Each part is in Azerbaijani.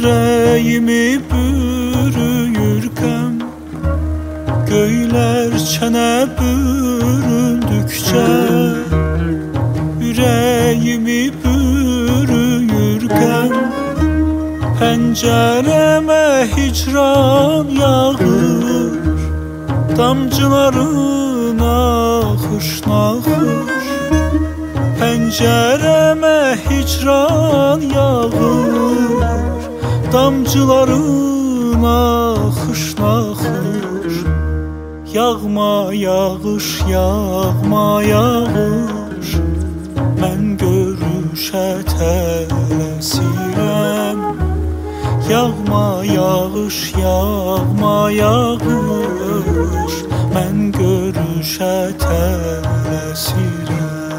Ürəyimi bürüyür qəm, göylər çənə büründükcə. Ürəyimi bürüyür qəm, pəncərəmə hicran yağır, damcıların axış-naxış. Pəncərəmə hicran yağır, damcıların axış-naxış. Yağma yağış, yağma yağış, mən görüşə tələsirəm. Yağma yağış, yağma yağış, mən görüşə tələsirəm.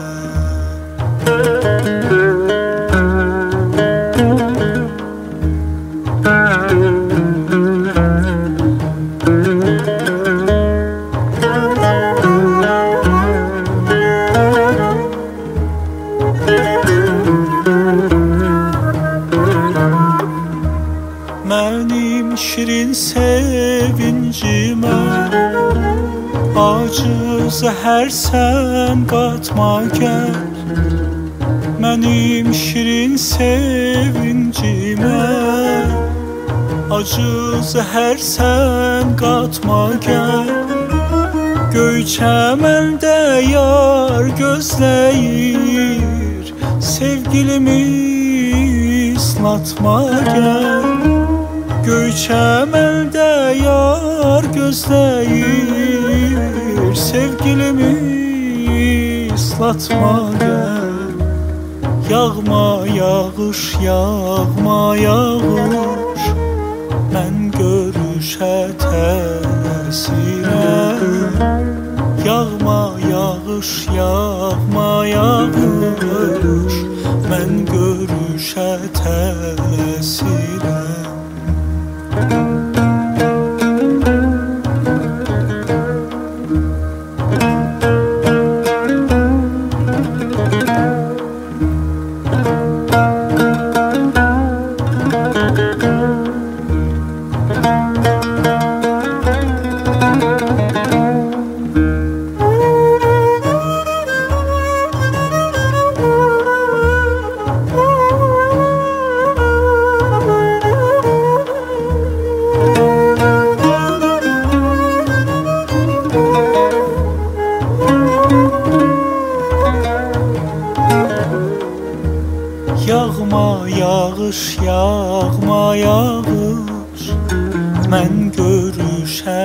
Mənim şirin sevincimə acı zəhər sən qatma gəl. Mənim şirin sevincimə acı zəhər sən qatma gəl. Göy çəməndə yar gözləyir, sevgilimi islatma gəl. Göy çəməndə yar gözləyir, sevgilimi islatma gəl. Yağma yağış, yağma yağış, mən görüşə tələsirəm. Yağma yağış, yağma yağış, mən görüşə tələsirəm. Yağma yağış, yağma yağış, mən görüşə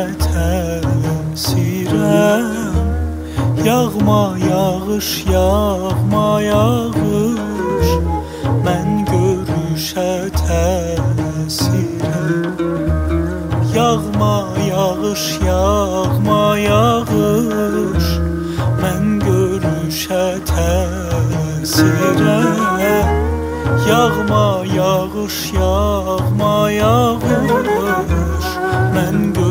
tələsirəm. Yağma yağış, yağma yağış, mən görüşə tələsirəm. Yağma yağış, yağma yağış, mən görüşə tələsirəm. Yağma yağış, yağma yağış, mən görüşə